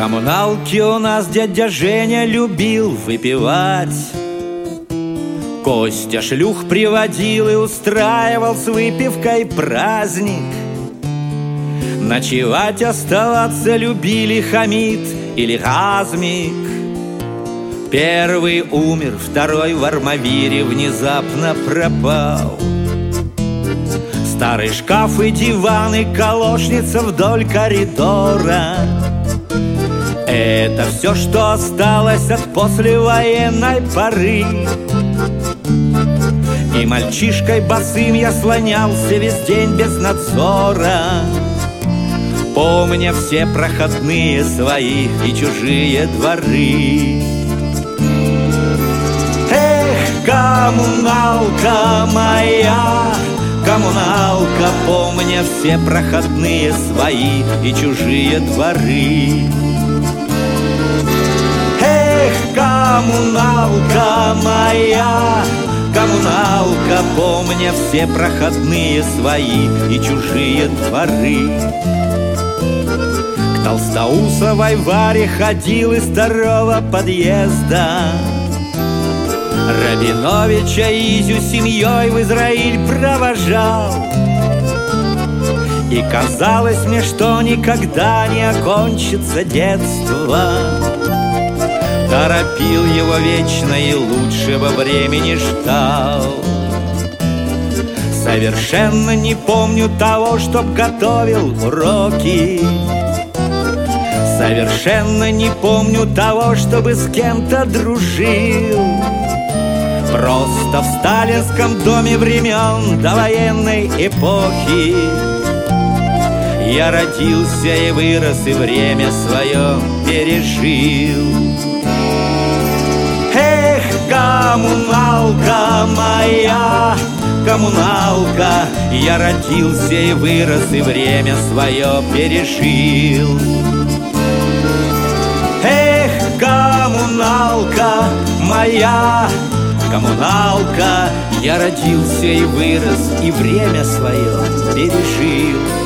коммуналке у нас дядя Женя любил выпивать. Костя шлюх приводил и устраивал с выпивкой праздник. Ночевать оставаться любили Хамид или Газмик. Первый умер, второй в Армавире внезапно пропал. Старый шкаф и диван и колошница вдоль коридора — это все, что осталось от послевоенной поры. И мальчишкой босым я слонялся весь день без надзора, помня все проходные свои и чужие дворы. Эх, коммуналка моя, коммуналка, помня все проходные свои и чужие дворы. Эх, коммуналка моя, коммуналка, помня все проходные свои и чужие дворы. К Толстоусовой Варе ходил из второго подъезда, Рабиновича Изю семьей в Израиль провожал. И казалось мне, что никогда не окончится детство. Торопил его вечно и лучшего времени ждал. Совершенно не помню того, чтоб готовил уроки. Совершенно не помню того, чтобы с кем-то дружил. Просто в сталинском доме времен довоенной эпохи я родился и вырос, и время свое пережил. Эх, коммуналка моя, коммуналка, я родился и вырос, и время свое пережил. Эх, коммуналка моя, коммуналка, я родился и вырос, и время свое пережил.